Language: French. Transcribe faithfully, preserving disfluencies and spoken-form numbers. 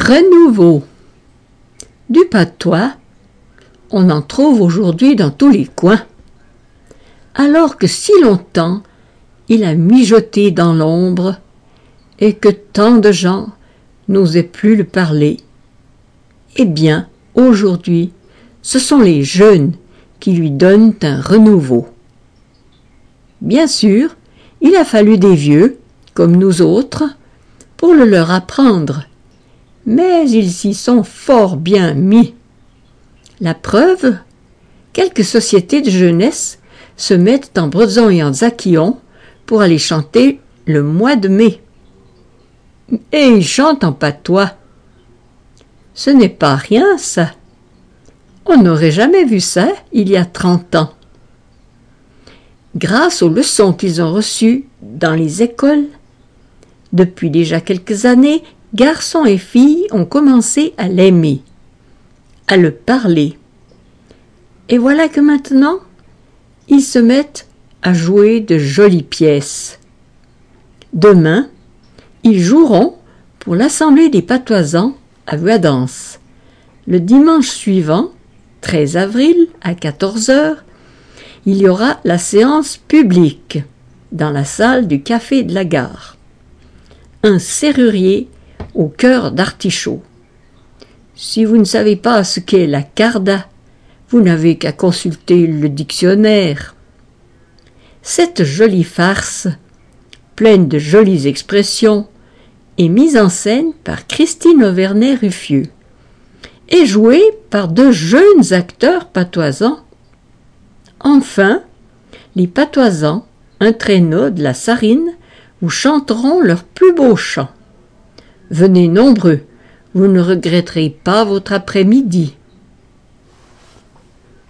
Renouveau. Du patois, on en trouve aujourd'hui dans tous les coins. Alors que si longtemps il a mijoté dans l'ombre et que tant de gens n'osaient plus le parler, eh bien, aujourd'hui, ce sont les jeunes qui lui donnent un renouveau. Bien sûr, il a fallu des vieux, comme nous autres, pour le leur apprendre, mais ils s'y sont fort bien mis. La preuve, quelques sociétés de jeunesse se mettent en bredon et en zaquillon pour aller chanter le mois de mai. Et ils chantent en patois. Ce n'est pas rien, ça. On n'aurait jamais vu ça il y a trente ans. Grâce aux leçons qu'ils ont reçues dans les écoles, depuis déjà quelques années, garçons et filles ont commencé à l'aimer, à le parler. Et voilà que maintenant, ils se mettent à jouer de jolies pièces. Demain, ils joueront pour l'Assemblée des patoisans à Vuadens. Le dimanche suivant, treize avril, à quatorze heures, il y aura la séance publique dans la salle du Café de la Gare. Un serrurier au cœur d'artichaut. Si vous ne savez pas ce qu'est la carda, vous n'avez qu'à consulter le dictionnaire. Cette jolie farce, pleine de jolies expressions, est mise en scène par Christine Auvernay-Ruffieux et jouée par de jeunes acteurs patoisans. Enfin, les patoisans, un traîneau de la Sarine, vous chanteront leurs plus beaux chants. Venez nombreux, vous ne regretterez pas votre après-midi.